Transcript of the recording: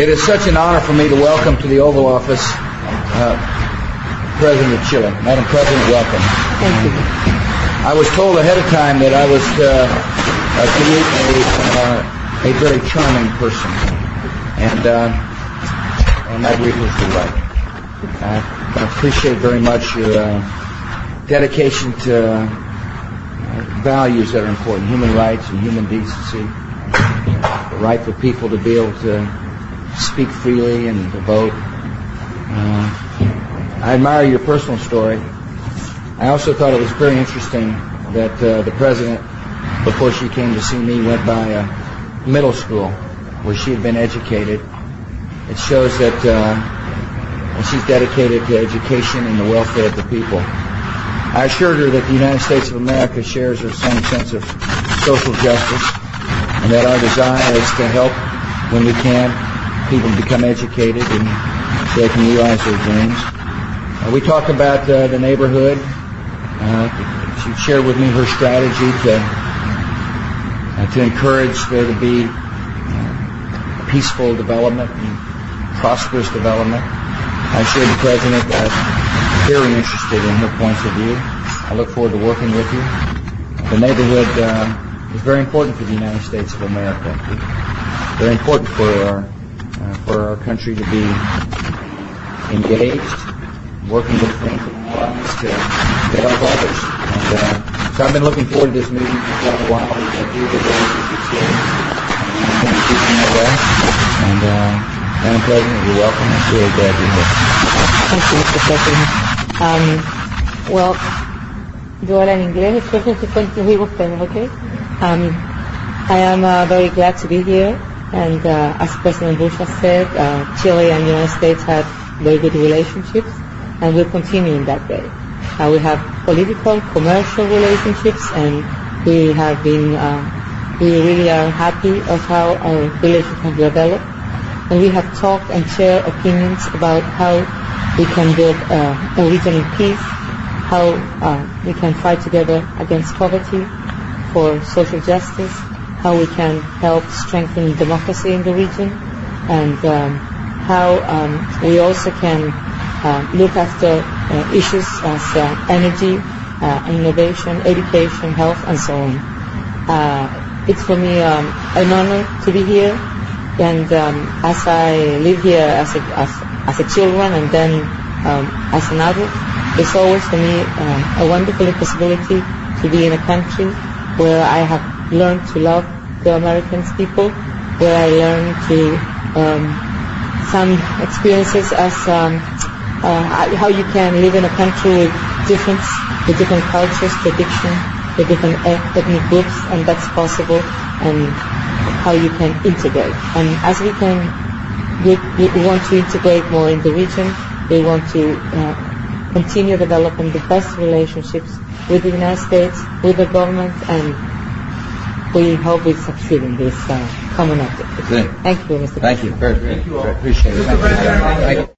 It is such an honor for me to welcome to the Oval Office President of Chile. Madam President, welcome. Thank you. I was told ahead of time that I was to meet a very charming person, and that really was right. I appreciate very much your dedication to values that are important: human rights and human decency, the right for people to be able to speak freely and to vote. I admire your personal story. I also thought it was very interesting that the President, before she came to see me, went by a middle school where she had been educated. It shows that she's dedicated to education and the welfare of the people. I assured her that the United States of America shares the same sense of social justice, and that our desire is to help, when we can, people become educated and so they can realize their dreams. We talked about the neighborhood. She shared with me her strategy to encourage there to be peaceful development and prosperous development. I assured the President that I'm very interested in her points of view. I look forward to working with you. The neighborhood is very important for the United States of America. Very important for our country to be engaged, working with things to help others. And so I've been looking forward to this meeting for quite a while. And Madam President, you're welcome. I'm really glad you're here. Thank you, Mr. President. Well, yo hablo en inglés, después nos oímos ustedes, okay? I am very glad to be here, and as President Bush has said, Chile and the United States have very good relationships, and will continue in that way. We have political, commercial relationships, and we have been, we really are happy of how our relations have developed. And we have talked and shared opinions about how we can build a region in peace, how we can fight together against poverty, for social justice, how we can help strengthen democracy in the region, and how we also can look after issues as energy, innovation, education, health, and so on. It's for me an honor to be here, and as I live here as a children and then as an adult, it's always for me a wonderful possibility to be in a country where I have learned to love the American people, where I learned to some experiences as how you can live in a country with different cultures, traditions, with different ethnic groups, and that's possible, and how you can integrate. And as we want to integrate more in the region, we want to continue developing the best relationships with the United States, with the government, and we hope we succeed in this common objective. Thank you, Mr. President. Thank you. Very appreciate it. Thank you.